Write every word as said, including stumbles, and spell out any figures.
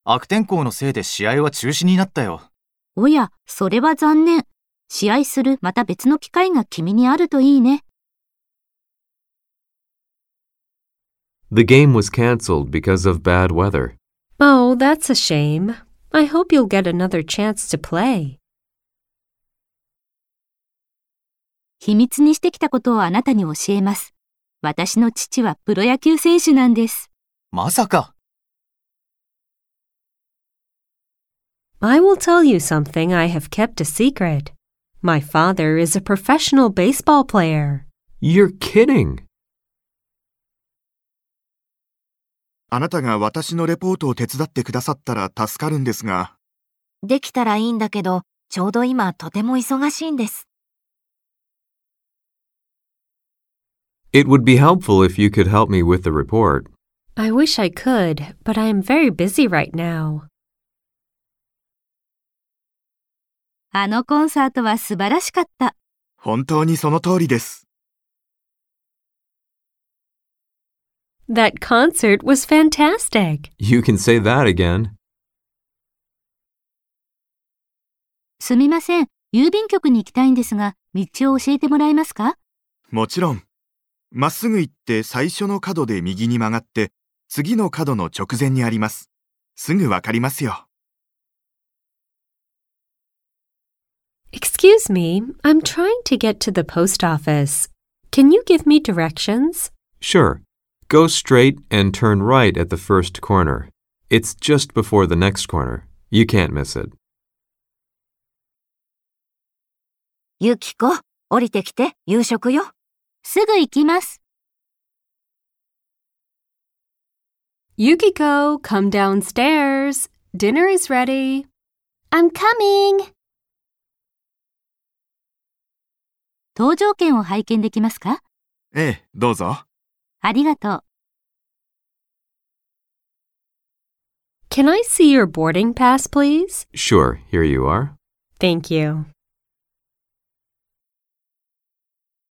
悪天候のせいで試合は中止になったよ。 おや、それは残念。試合するまた別の機会が君にあるといいね。 The game was cancelled because of bad weather. Oh, that's a shame. I hope you'll get another chance to play. 秘密にしてきたことをあなたに教えます。私の父はプロ野球選手なんです。 まさか。 I will tell you something I have kept a secret. My father is a professional baseball player. You're kidding. あなたが私のレポートを手伝ってくださったら助かるんですが。 できたらいいんだけど、ちょうど今とても忙しいんです。 It would be helpful if you could help me with the report. I wish I could, but I am very busy right now. あのコンサートは素晴らしかった。 本当にその通りです。 That concert was fantastic. You can say that again. すみません。郵便局に行きたいんですが、道を教えてもらえますか？ もちろん。まっすぐ行って最初の角で右に曲がって、次の角の直前にあります。すぐわかりますよ。 Excuse me, I'm trying to get to the post office. Can you give me directions? Sure. Go straight and turn right at the first corner. It's just before the next corner. You can't miss it. ゆきこ、降りてきて、夕食よ。 すぐ行きます。 Yukiko, come downstairs. Dinner is ready. I'm coming. 搭乗券を拝見できますか？ ええ、どうぞ。 ありがとう。 Can I see your boarding pass, please? Sure, here you are. Thank you.